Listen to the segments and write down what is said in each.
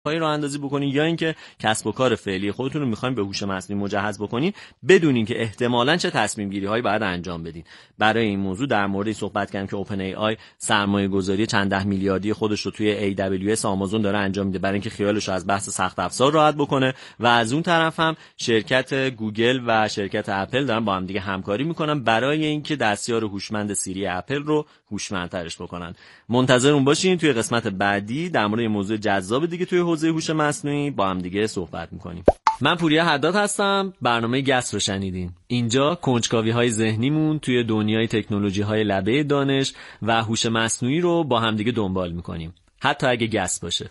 راه اندازی بکنین یا اینکه کسب و کار فعلی خودتون رو می‌خواید به هوش مصنوعی مجهز بکنین، بدونین که احتمالاً چه تصمیم گیری‌هایی باید انجام بدین. برای این موضوع در موردی صحبت کردیم که اوپن ای آی سرمایه‌گذاری چند ده میلیاردی خودش رو توی AWS آمازون داره انجام میده برای اینکه خیالش رو از بحث سخت افزار راحت بکنه و از اون طرف هم شرکت گوگل و شرکت اپل دارن با هم دیگه همکاری میکنن برای اینکه دستیار هوشمند سیری اپل رو هوشمندترش بکنن. منتظرون باشین، توی قسمت بعدی در مورد موضوع جذاب دیگه توی حوزه هوش مصنوعی با هم دیگه صحبت میکنیم. من پوریا حداد هستم، برنامه گس رو شنیدین. اینجا کنجکاوی‌های ذهنیمون توی دنیای تکنولوژی‌های لبه دانش و هوش مصنوعی رو با هم دیگه دنبال میکنیم، حتی اگه گس باشه.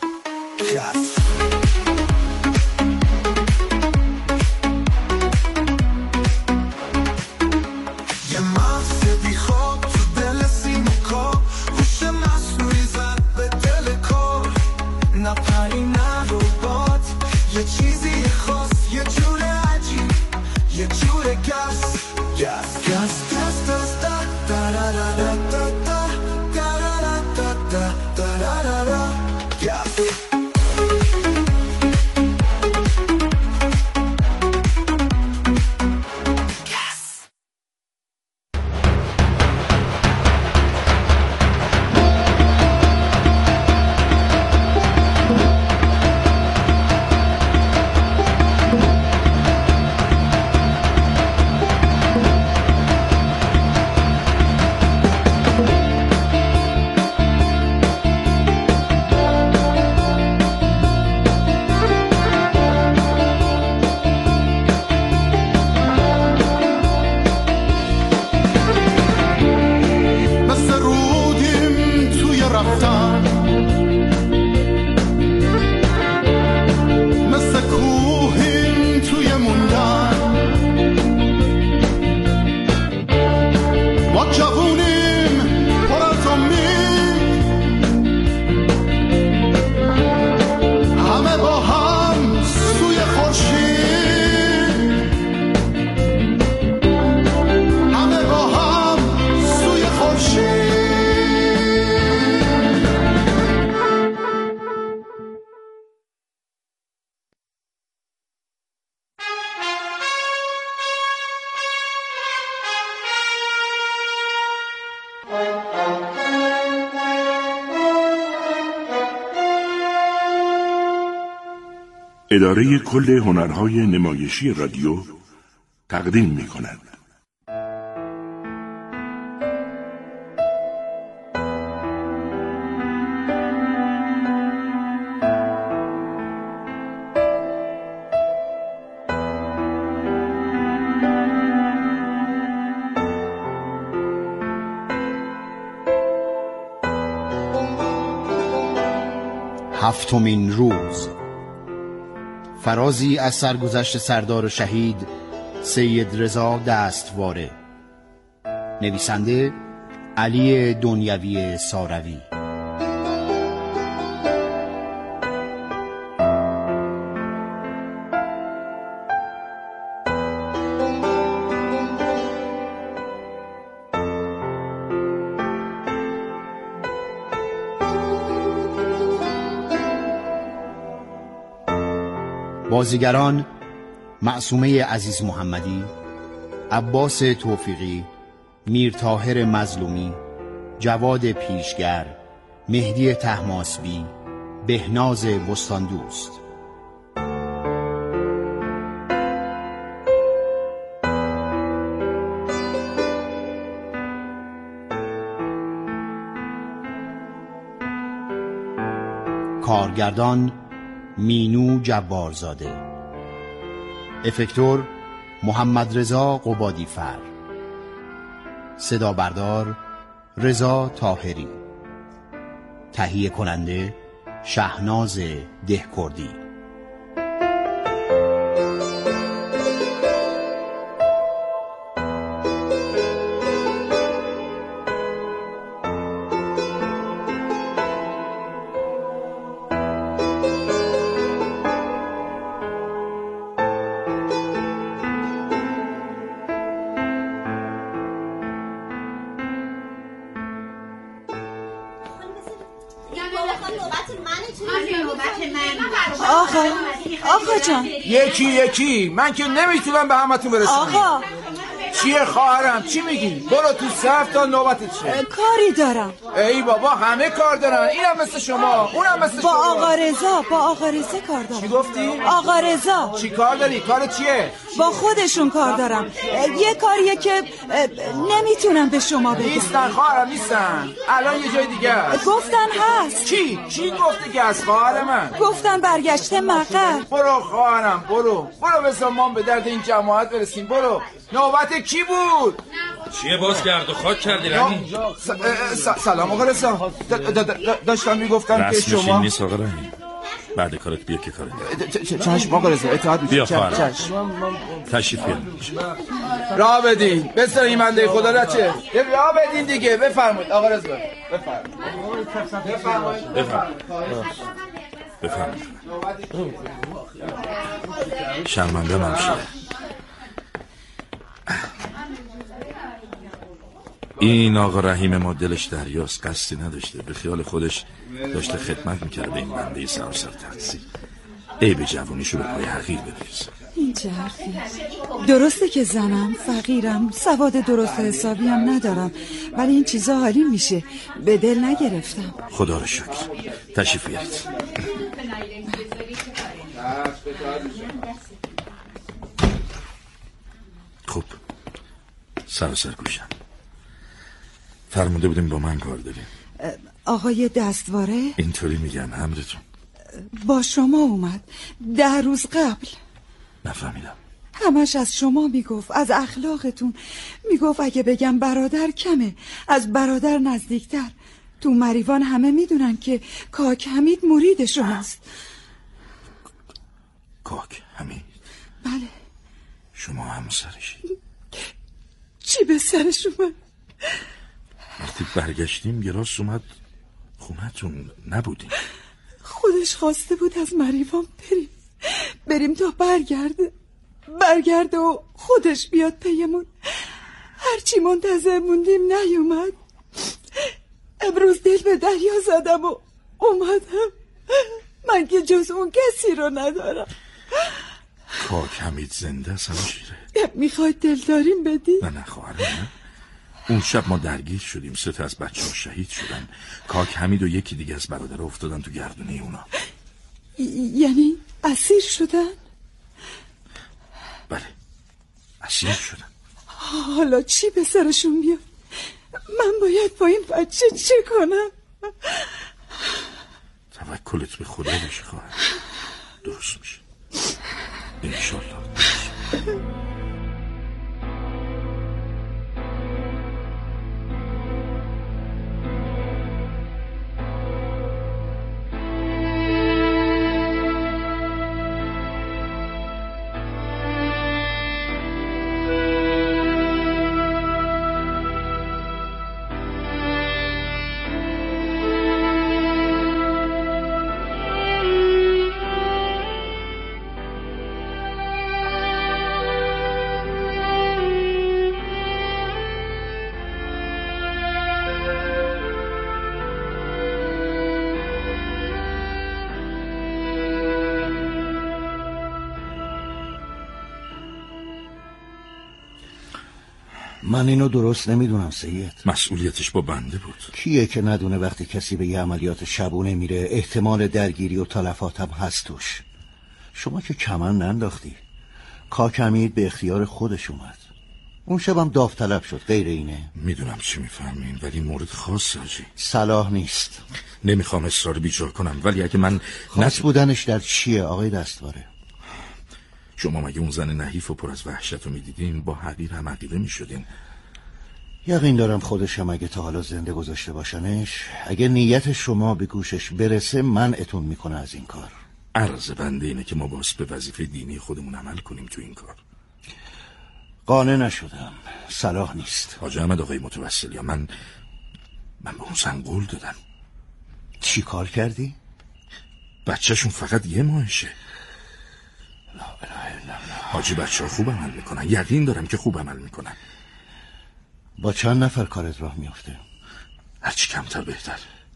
اداره کل هنرهای نمایشی رادیو تقدیم می‌کند. هفتمین روز، فرازی از سرگذشت سردار شهید سید رضا دستواره. نویسنده علی دنیوی ساروی. بازیگران: معصومه عزیز محمدی، عباس توفیقی، میرطاهر مظلومی، جواد پیشگر، مهدی طهماسبی، بهناز بستاندوست. کارگردان: مینو جبارزاده. افکتور: محمد رضا قبادی فر. صدا بردار: رضا طاهری. تهیه کننده: شهناز دهکردی. آقا جان. یکی من که نمیتونم به همتون برسونم. آقا چیه خواهرم؟ چی میگی؟ برو تو صف تا نوبتت شه. کاری دارم. ای بابا همه کار دارن، اینم مثل شما اونم مثل شما. با آقا رضا کار دارم. چی گفتی؟ آقا رضا. چی کار داری؟ کار چیه؟ با خودشون کار دارم. یه کاریه که نمیتونم به شما بگم. نیستن خواهرم، نیستن. الان یه جای دیگه هست. گفتن هست. چی گفتی که از خواهر من؟ گفتن برگشته مقر. برو خواهرم برو بذار ما به درد این جماعت برسیم. برو. نوبت کی بود؟ چیه باز گرد و خاک کردی رحیم؟ سلام آقا رضا. داشتم میگفتم که شما رسمش نیست آقا رحیم. بعد کارت بیا که کارت چشم آقا رضا اطاعت میشه. بیا خواهرم تشریف بیار. راه بدین بسر این منده خدا را چه راه بدین دیگه. بفرمایید آقا رضا بفرمایید. شرمنده من شده. این آقا رحیم ما دلش دریاست، قصدی نداشته، به خیال خودش داشته خدمت میکرده به این بنده سراسر تقصیر. ای به جوانیشو به پای حقیر بریز. این چه حرفی؟ درسته که زنم، فقیرم، سواد درست حسابی هم ندارم، ولی این چیزا حالی میشه، به دل نگرفتم. خدا رو شکر. تشریف بیارید. خب سراسر گوشم. فرموده بودیم با من کار داریم. آقای دستواره؟ اینطوری میگن امرتون. با شما اومد 10 روز قبل. نفهمیدم. همش از شما میگفت، از اخلاقتون میگفت. اگه بگم برادر کمه، از برادر نزدیکتر. تو مریوان همه میدونن که کاک حمید مرید شماست. کاک حمید؟ بله. شما همسرشید؟ چی به سرش اومد؟ وقتی برگشتیم یه راست اومد خونتون نبودیم. خودش خواسته بود از مریوان بریم تا برگرده و خودش بیاد پیمون. هرچی منتظر موندیم نیومد. امروز دل به دریا زدم و اومدم. من که جز اون کسی رو ندارم. کاک حمید زنده است همشیره؟ میخواید دلداریم بدی؟ نه خواهرم نه. اون شب ما درگیر شدیم، 3 از بچه ها شهید شدن. کاک حمید و یکی دیگه از برادر افتادن تو گردونه اونا. یعنی اسیر شدن؟ بله اسیر شدن. حالا چی به سرشون بیاد؟ من باید با این بچه چه کنم؟ توکلت به خدا باشه خواهر، درست میشه انشالله. من اینو درست نمیدونم سید. مسئولیتش با بنده بود. کیه که ندونه وقتی کسی به یه عملیات شبونه میره احتمال درگیری و تلفات هم هست توش. شما که کمن ننداختی. کاک حمید به اختیار خودش اومد. اون شبم داوطلب شد، غیر اینه. میدونم چی میفهمین ولی مورد خاص حاجی. صلاح نیست. نمیخوام اصرار بیجا کنم ولی اگه من خاص بودنش در چیه آقای دستواره؟ شما مگه اون زن نحیف و پر از وحشت رو میدیدین با حقیر هم عقیده میشدین؟ یقین دارم خودشم اگه تا حالا زنده گذاشته باشنش، اگه نیت شما به گوشش برسه منعتون میکنه از این کار. عرض بنده اینه که ما باز به وظیفه دینی خودمون عمل کنیم تو این کار. قانع نشدم. صلاح نیست. حاج احمد آقای متوسلی، من به اون زن قول دادم. چی کار کردی؟ بچهشون فقط 1 ماهشه. لا اله الا الله. حاجی بچه ها خوب عمل میکنن، یقین دارم که خوب عمل میکنن. با چند نفر کارت راه میافته؟ هرچی کمتر بهتر.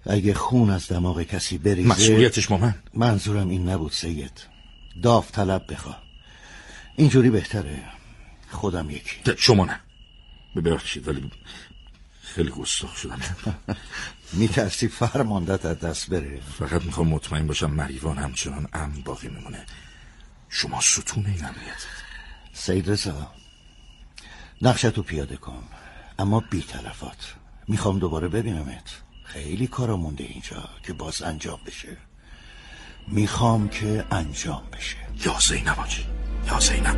اگه خون از دماغ کسی بریزه مسئولیتش با من. منظورم این نبود سید. داوطلب بخوا. اینجوری بهتره. خودم یکی. شما نه. ببخشید ولی خیلی گستاخ شدم. میترسی فرماندت از دست بره؟ فقط میخوام مطمئن باشم مریوان همچنان امن باقی میمونه. شما ستون این امنیت. سید رضا، نقشتو پیاده کن، اما بی تلفات. میخوام دوباره ببینمت. خیلی کارا مونده اینجا که باز انجام بشه. میخوام که انجام بشه. یا زینب آجی، یا زینب.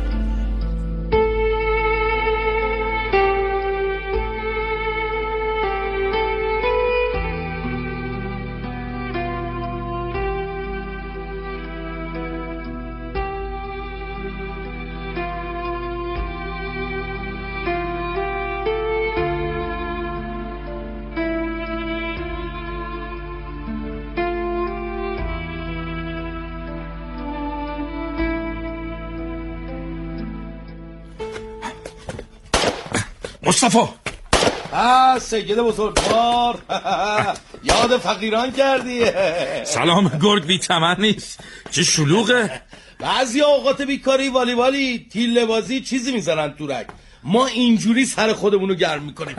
مصطفی سید بزرگوار یاد فقیران کردی. سلام گرگ بی تمن نیست. چه شلوغه. بعضی اوقات بیکاری والیبالی تیله بازی چیزی میزنن تورک، ما اینجوری سر خودمونو گرم میکنیم.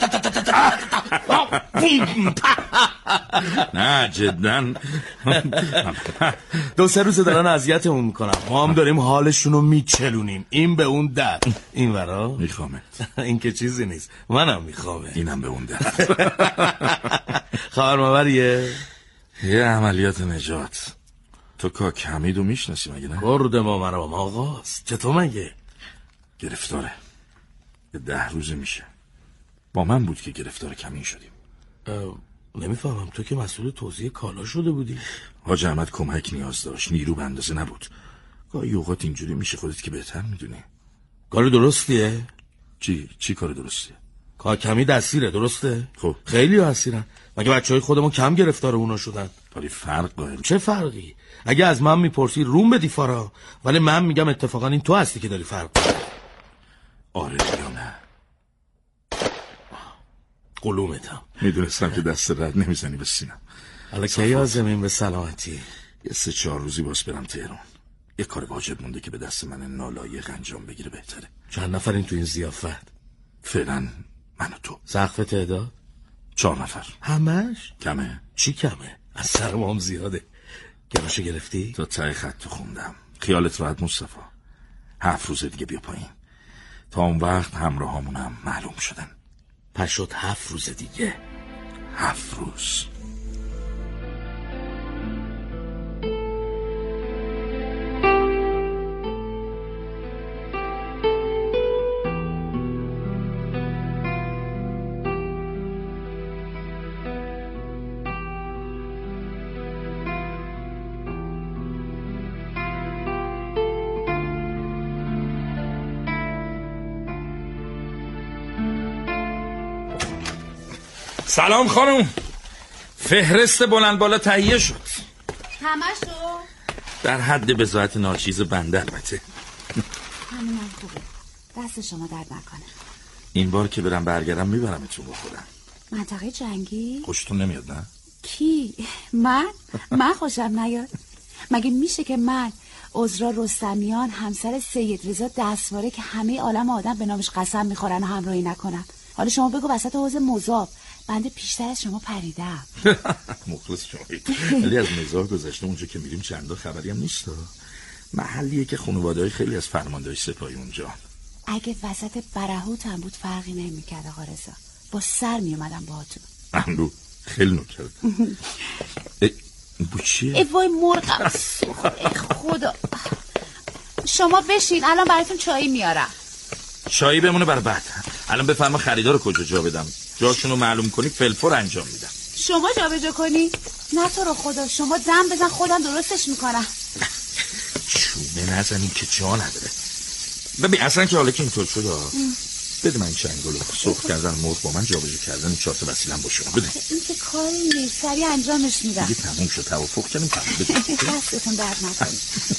نه جدن. 2-3 روز دارن اذیتمون میکنن، ما هم داریم حالشونو میچلونیم. این به اون در، این ورا میخوامت. این که چیزی نیست، منم میخوامه. اینم به اون در. خبر مبریه؟ یه عملیات نجات. تو کاک حمیدو میشناسی مگه نه؟ گرد ما مرام آقاست. چطور مگه؟ گرفتاره. 10 روز میشه. با من بود که گرفتار کمین شدیم. نمیفهمم، تو که مسئول توزیع کالا شده بودی. حاج احمد کمک نیاز داشت، نیرو به اندازه نبود. گاهی اوقات اینجوری میشه، خودت که بهتر میدونی. کار درستیه؟ چی کار درستیه؟ کار کمی دستیره، درسته؟ خب خیلی ها اسیرن. مگه بچهای خودمون کم گرفتار اونا شدن؟ ولی فرق قائل. چه فرقی؟ اگه از من میپرسی روم بدی فارا، ولی من میگم اتفاقا این تو هستی که داری فرق کنی. آره یا نه؟ قلومتم. میدونستم که دست رد نمیزنی به سینم. حالا که یازمین به سلامتی. یه 3-4 روزی باز برم تهران. یه کار واجب مونده که به دست من نالایق انجام بگیره بهتره. چند نفرین تو این ضیافت؟ فعلا من و تو. سقف تعداد؟ 4 نفر. همش؟ کمه. چی کمه؟ از سر ما هم زیاده. گراشو گرفتی؟ تا ته خط خوندم. خیالت راحت مصطفی. 7 روز دیگه بیا پایین. تا اون وقت همراهامونم معلوم شدن. پس شد 7 روز دیگه. 7 روز. سلام خانم. فهرست بلند بالا تهیه شد. همشو؟ در حد بضاعت ناچیز بنده البته. همینم خوبه. دست شما درد نکنه. این بار که برم برگردم میبرمتون با خودم. منطقه جنگی؟ خوشتون نمیاد نه؟ کی؟ من خوشم نیاد. مگه میشه که من عذرا رستمیان همسر سید رضا دستواره که همه عالم آدم به نامش قسم میخورن و همراهی نکنن؟ حالا شما بگو وسط حوض مذاب بنده پیشتر از شما پریدم. مخلص شمایی. ولی از مزاح گذشته اونجا که میریم چندا خبری هم نیست. محلیه که خانواده‌های خیلی از فرمانده‌های سپاهی اونجا. اگه وسط برهوت هم بود فرقی نمی‌کرد آقا رضا. با سر میومدم باهاتون. ممنون. خیلی نکرد. بو چیه؟ ای وای مرغم. خدا. شما بشین الان براتون چای میارم. چایی بمونه برای بعد. الان بفرما خریدارو کجا جا بدم. جاشونو معلوم کنی فلفور انجام میدم. شما جابجا کنی؟ نه تو رو خدا شما دم بزن خودم درستش میکنم. چونه نزنیم که جا نداره. ببین اصلا که حالا که اینطور شده بده من این چنگلو. سرخ کردن مرغ با من جابجا کردن این 4 تا وسیله‌ام با شما بده. این که کاری نیست سریع انجامش میدم. دیگه تموم شد توافق کردیم تموم بده. دستتون درد نکنه.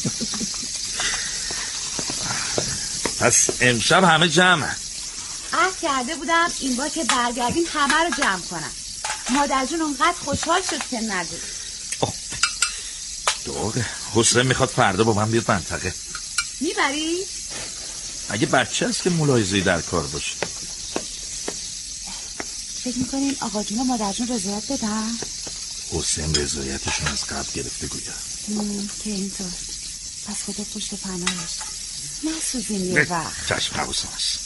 پس امشب همه جمعن. عهد کرده بودم این بار که برگردین همه رو جمع کنم. مادر جون اونقدر خوشحال شد که نگو. داغه. حسین میخواد فردا با من بیاد منطقه. میبری؟ اگه بچه هست که ملاحظه‌ای در کار باشه. فکر میکنین آقا جون و مادر جون رضایت بدن؟ حسین رضایتشون از قبل گرفته گویا. که اینطور. پس خدا پشت پناهش نسوزین یه وقت. چشم حواسم هست.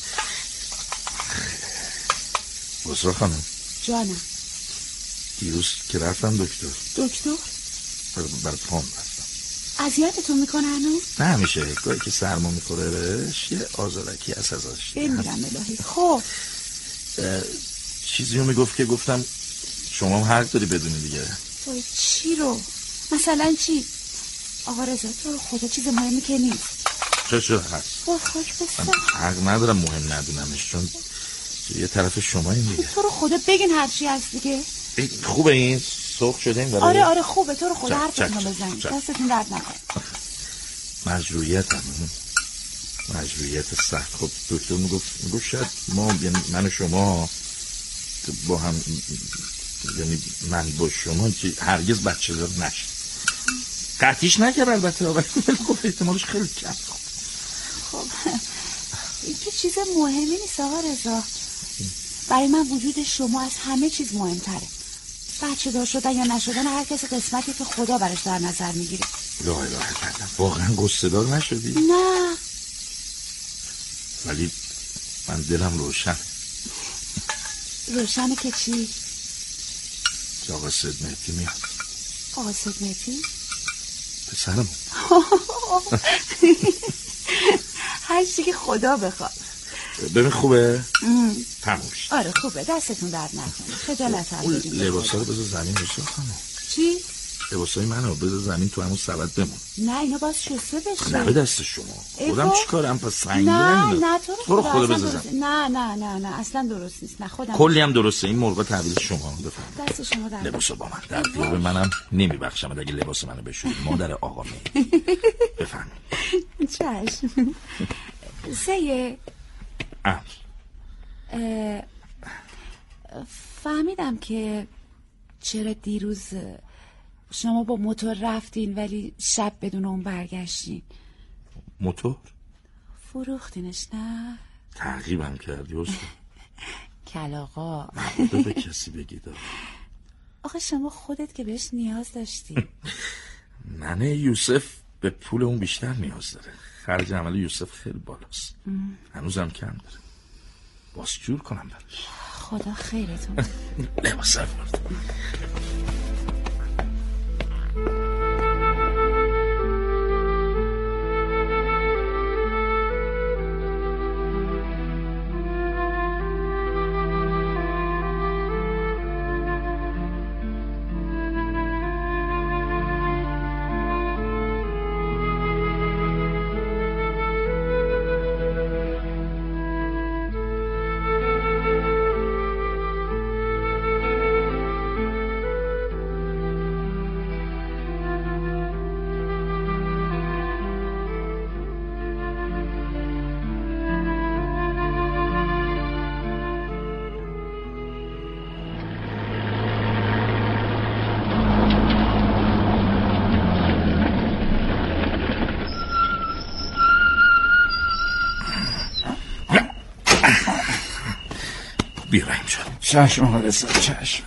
بسرا خانم. جانم. دیروز که رفتم دکتر برای پام رفتم. اذیتتون میکنه هنوز؟ نه همیشه گاهی که سرما میخوره بهش یه آزارکی هست ازش. بمیرم الهی. خب چیزی رو میگفت که گفتم شما هم حق داری بدونی دیگه. چی رو؟ مثلا چی؟ آقا رضا تو رو خدا چیز مهمی که نیست. چه هست؟ خاک بستم. حق ندارم مهم ندونمش چون یه طرف شما این دیگه. تو رو خدا بگین هرچی هست دیگه. خوبه این سرخ شده این برای؟ آره خوبه. تو رو خدا حرفتون رو بزنید. دستتون درد نکنه. مجبوریت سخت. خب دکتر میگفت شاید ما یعنی من و شما با هم یعنی من با شما که هرگز بچه دار نشد. قطعیش نکرد البته ولی گفت احتمالش خیلی کم. خب این که چیز مهمی نیست آقا رضا. برای من وجود شما از همه چیز مهمتره. بچه دار شدن یا نشدن هر کسی قسمتی که خدا براش در نظر میگیره. لا اله الا الله. واقعا قصه دار نشدی؟ نه ولی من دلم روشنه که چی؟ که آقا سید مهدی میاد. آقا سید مهدی؟ پسرم. هر چی که خدا بخواد. ببین خوبه؟ تموش. آره خوبه. دستتون درد نکنه. خجالت هم بدید. لباسا رو بذار زمین بشه خانم. چی؟ لباسای منو بذار زمین تو همون سبد بمون. نه اینا باز شسته بشه. نه به دست شما. خودم چیکارم پس سنگینه. نه تو رو خدا بذار. نه اصلا درست نیست. نه خودم. کلی هم درسته. این مرغ تحویل شما. بفرمایید. دست شما درد. لباسا با من. در دیوار منم نمیبخشم اگه لباس منو بشوری. مادر آقا می. بفرمایید. چشم. سیه فهمیدم که چرا دیروز شما با موتور رفتین ولی شب بدون اون برگشتین. موتور؟ فروختینش نه؟ تعقیبم کردی حسن. کلاغا نبوده به کسی بگید. آخه شما خودت که بهش نیاز داشتی. من یوسف به پول اون بیشتر نیاز داره. خرج عمل یوسف خیلی بالاست. هنوزم کم داره. باز جور کنم براش. خدا خیرتون. لباس افرد. بیرایم شد. چشم آقا رضا چشم.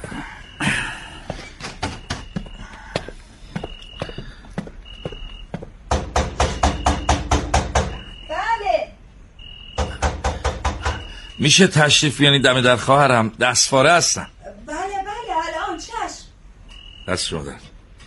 بله میشه تشریف بیانی دم در خواهرم؟ دستواره هستم. بله الان چشم. دست شما در.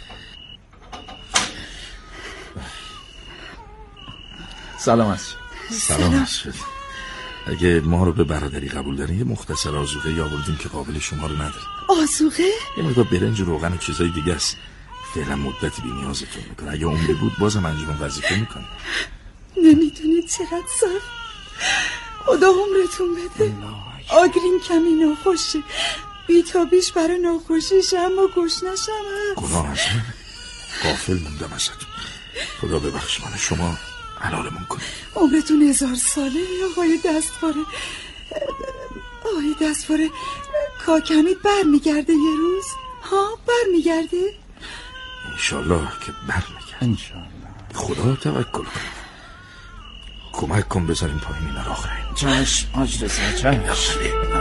سلام شد. اگه ما رو به برادری قبول دارین یه مختصر آذوقه یا آوردیم که قابل شما رو نداره. آذوقه؟ یه مقدار برنج و روغن و چیزای دیگه است. فعلا مدتی بی نیازتون میکنه. اگه عمری بود بازم انجام وظیفه میکنه. نمیدونید چقدر صرف. خدا عمرتون بده. آگرین کمی ناخوشه. بی تا بیش برای ناخوشیش اما گشنشم هست. گناه از من. غافل موندم ازتون. خدا ببخش من. شما حلالمون کنید. عمرتون 1000 ساله. آقای دستواره کاکمید برمیگرده یه روز؟ ها برمیگرده؟ انشالله که برمیگرده. انشالله. خدا توکل کن. کمک کن بذاریم پایین اینا را آخرین. چشم حاج رضا چشم.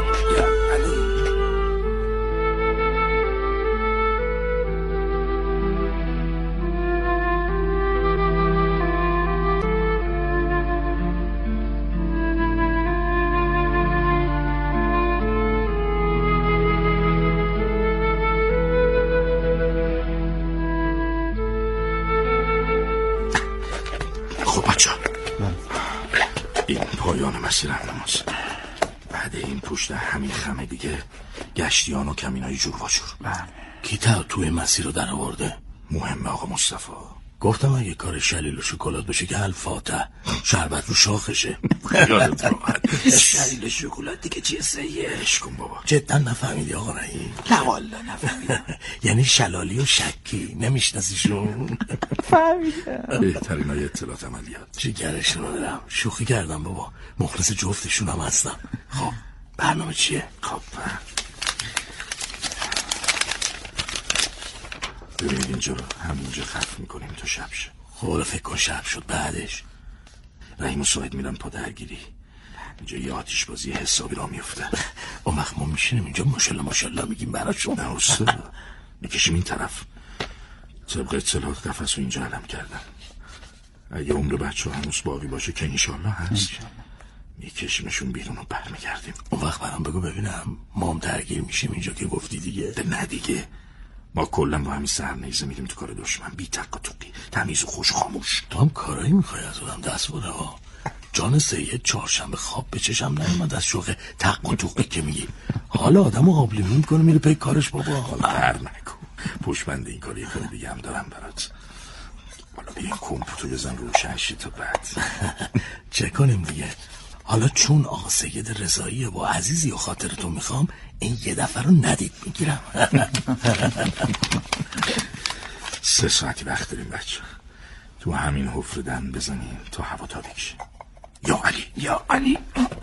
این پایان مسیر نماست. بعد این پشت همین خمه دیگه گشتیان و کمینای جور و جور. کی تا توی مسیر رو در آورده؟ مهمه آقا مصطفی. گفتم اگه کار شلیل و شکلات بشه که الفاتح شربت رو شاخشه. یادت رو شلیل و شکلات دیگه چیه سیهش کن بابا. جدا نفهمیدی آقا رئیس؟ نه والا نفهمیدم. یعنی شلالی و شکی نمیشناسیشون؟ فهمیدم. بهترین های اطلاعات عملیات. جیگرشون رو دارم. شوخی کردم بابا، مخلص جفتشون هم هستم. خب برنامه چیه؟ خب ببینید اینجا رو همینجا خف میکنیم تا شب شه. خب فکر کن شب شد بعدش رحیم و ساید میرن پا درگیری. اینجا یه آتیش بازی حسابی را میفته. اون وقت ما میشینیم اینجا ماشالله میگیم براشون. نه استاد میکشیم این طرف. طبق اطلاعات قفس رو اینجا علم کردن. اگه عمر بچه ها هنوز باقی باشه که انشالله هست میکشیمشون بیرون و برمیگردیم. اون وقت برام بگو ببینم ما هم درگیر میشیم اینجا که گفتی دیگه. نه دیگه ما کلا با همین سرنیزه میریم تو کار دشمن، بی تق و توقی، تمیز و خوش خاموش. تو هم کارایی میخوای از اونم دست بره ها. جان سید چهارشنبه خواب به چشم نیومد از شوق تق و توقی که میگی. حالا آدمو آبلیمون میکنه میره پی کارش بابا. حالا هر نکن پشبند این کار یه کار دیگه هم دارم برات. حالا بیا این کمپوتو بزن روشن شی تا بعد. چه کنیم دیگه؟ حالا چون آقا سید رضاییه و عزیزی و خاطرتون میخوام این یه دفعه رو ندید میگیرم. 3 ساعتی وقت داریم بچه. تو همین حفره دم بزنیم تا هوا تاریک شه. یا علی یا علی.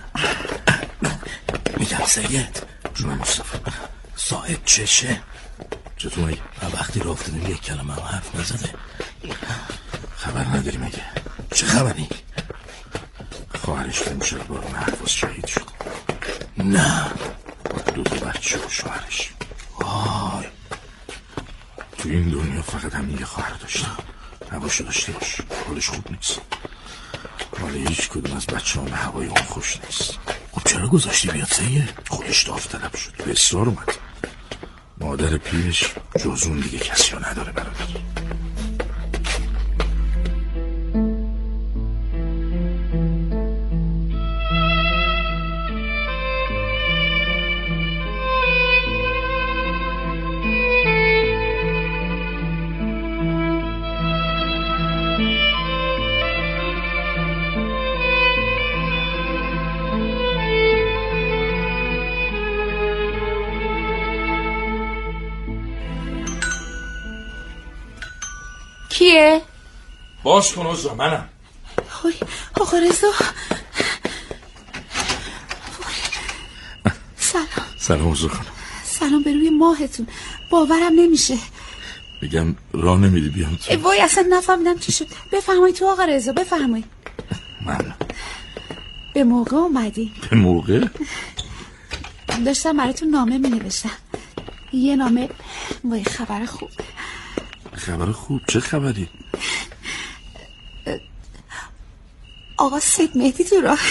میگم سید جون مصطفی صاحب چشه؟ چطور مگه؟ وقتی رو افتادیم یک کلمه هم حرف نزده. خبر نداری مگه؟ چه خبری؟ خواهرش نمیشه بارون حرفاز شهید شد. نه 2 بچه و شوهرش. وای تو این دنیا فقط همین یه خواهر داشته. هواشو داشته باش، حالش خوب نیست. حالا هیچ کدوم از بچه ها هوای اون خوش نیست. خب چرا گذاشتی بیاد سیه؟ خودش داوطلب شد به اصرار اومد. مادر پیرش جز اون دیگه کسی ها نداره برادر. کیه؟ باز کن عزا منم. آقا رضا سلام عزا خانم. سلام به روی ماهتون. باورم نمیشه. میگم راه نمیدی بیام تو. وای اصلا نفهمیدم چی شد. بفرمایید تو آقا رضا بفرمایید. من به موقع اومدی. به موقع؟ داشتم براتون نامه می نوشتم. یه نامه. وای خبر خوب. خبر خوب؟ چه خبری؟ آقا سید مهدی تو راه.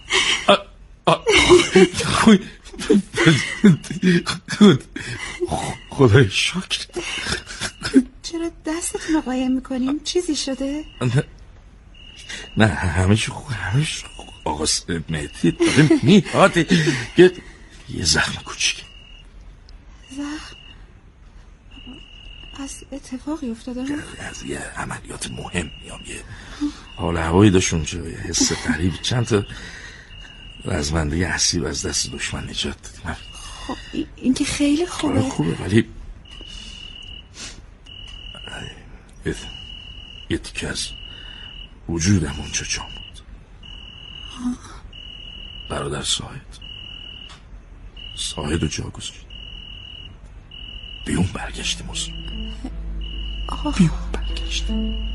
خدای شکر. چرا دستتون رو قایم میکنیم؟ چیزی شده؟ نه همه چی خوب. آقا سید مهدی داره میاد. یه زخم کوچیک. زخم؟ از اتفاقی افتاده؟ از یه عملیات مهم میام. یه حال هوایی داشت اونجا. یه حس غریب. چند تا رزمنده اسیب از دست دشمن نجات دادیم. خب این که خیلی خوبه. خوبه ولی یه تیکه از وجودم اونجا جا موند. برادر ساعد و جا گذاشت. بیرون برگشتیم بیرون برگشتیم.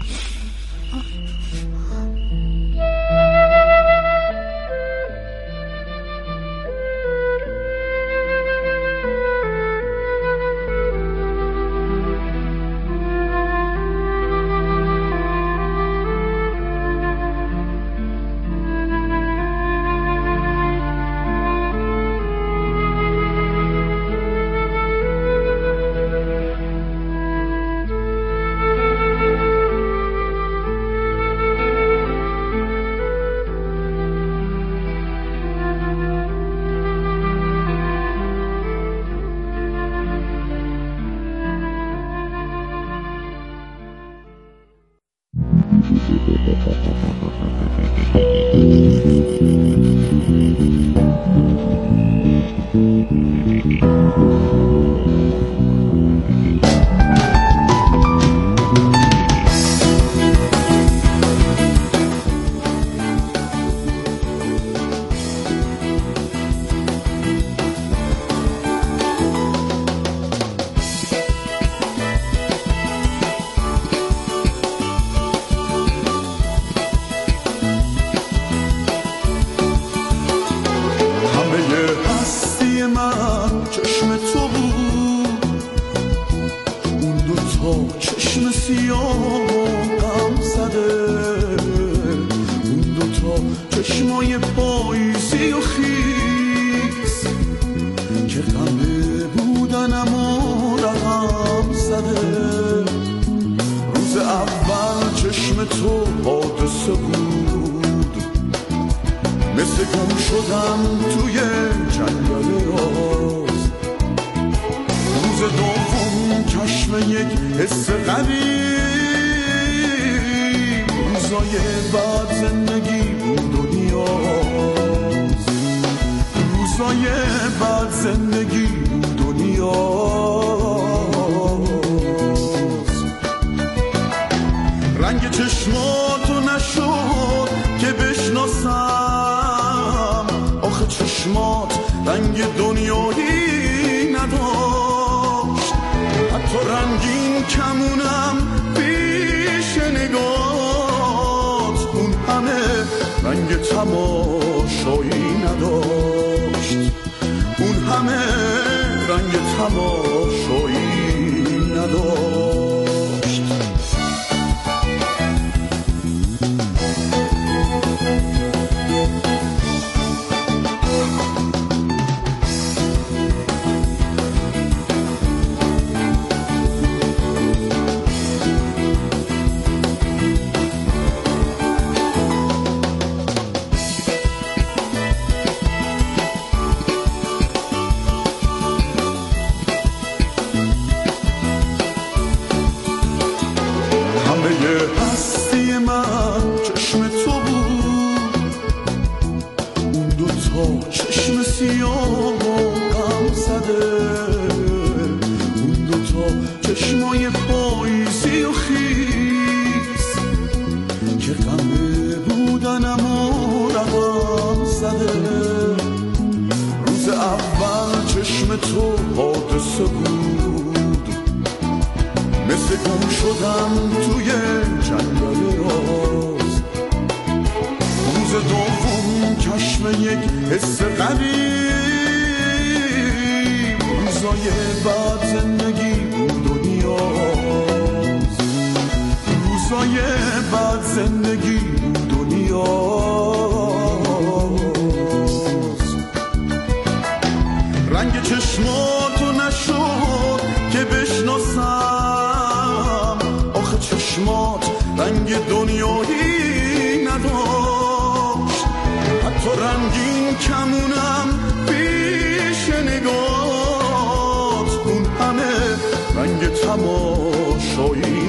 تماشایی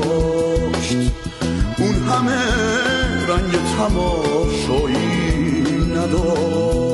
نداشت، اون همه رنگ تماشایی نداشت.